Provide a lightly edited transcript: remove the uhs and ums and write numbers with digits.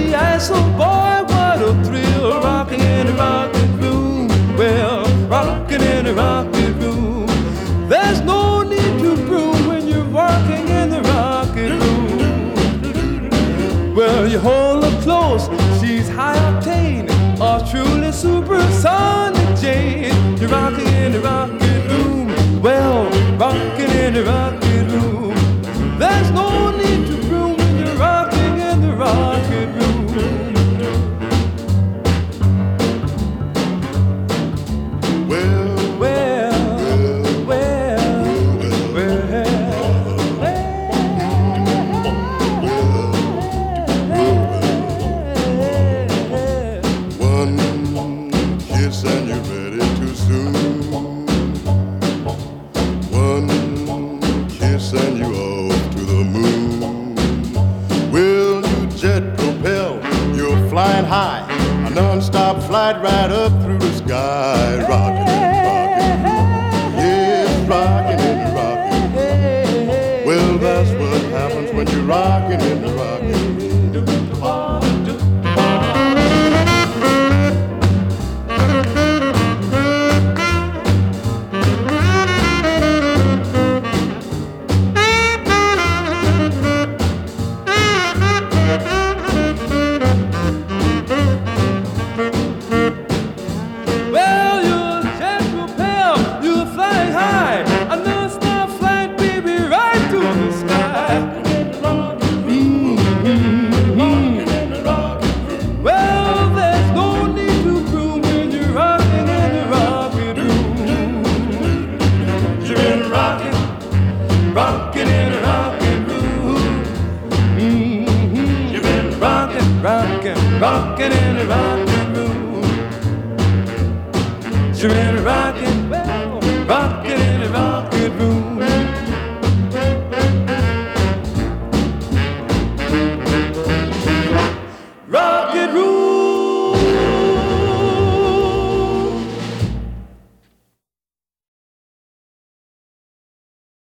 yes, oh boy, what a thrill, rocking in a rocket room. Well, rocking in a rocket room. There's no need to broom when you're rocking in the rocket room. Well, you hold her close, she's high octane, or truly supersonic Jane. You're rocking in the rocket room. Well, rocking in the rocket room. There's no need to broom when you're rocking in the rocket room. Well, one kiss and you're ready too soon. One kiss and you off to the moon. Will you jet propel? You're flying high, a non-stop flight right up through the sky. Rockin' and rockin', yes, rockin' and rockin'. Well, that's what happens when you're rockin' in the rockin' room. Well, you're jet propel, you're flying high, a non-stop flight, baby, right to the sky. Well, there's no need to broom when you're rocking in the rocket room. You've been rocking, rocking in the rocket room. You've been rocking, rocking, rocking in the rocket room. You've been rocking.